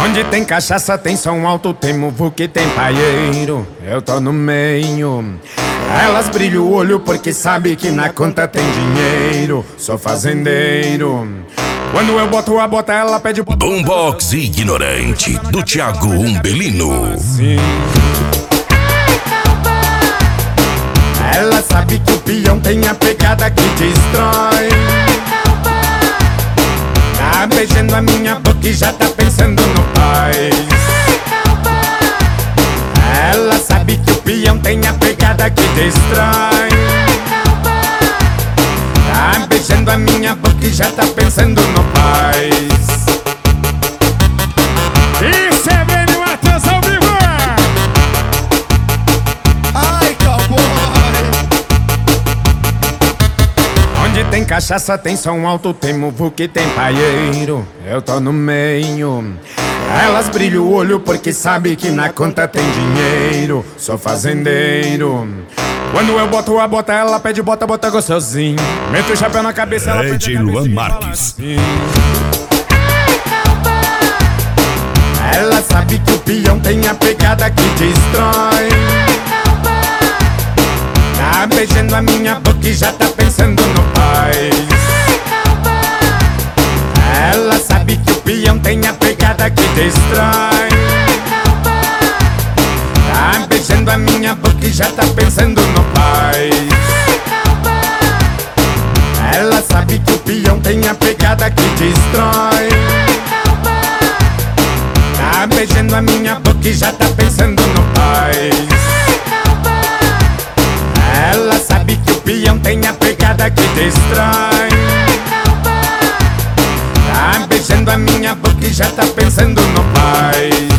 Onde tem cachaça, tem som alto, tem muvuca e tem paieiro. Eu tô no meio. Elas brilham o olho porque sabe que na conta tem dinheiro. Sou fazendeiro. Quando eu boto a bota, ela pede bota. Boombox Ignorante, do Thiago Umbelino. Sim. Ela sabe que o peão tem a pegada que destrói. Tá beijando a minha boca e já tá pensando no paz. Ela sabe que o peão tem a pegada que destrói. Tá beijando a minha boca e já tá pensando no paz. Isso é bem no Matheus ao vivo. Ai, cowboy. Onde tem cachaça, tem som alto, tem muvuca e tem paieiro. Eu tô no meio. Elas brilham o olho porque sabe que na conta tem dinheiro. Sou fazendeiro. Quando eu boto a bota, ela pede bota, bota gostosinho. Meto o chapéu na cabeça, ela pede DJ Luan Marques. Ela sabe que o peão tem a pegada que destrói. Tá beijando a minha boca e já tá pensando no paz. Ela sabe que o peão tem a pegada que destrói. Tá beijando a minha boca e já tá pensando no paz. Ela sabe que o peão tem a pegada que destrói. Tá beijando a minha boca e já tá pensando no paz. Ela sabe que o peão tem a pegada que destrói. Tá beijando a minha boca e já tá pensando no paz.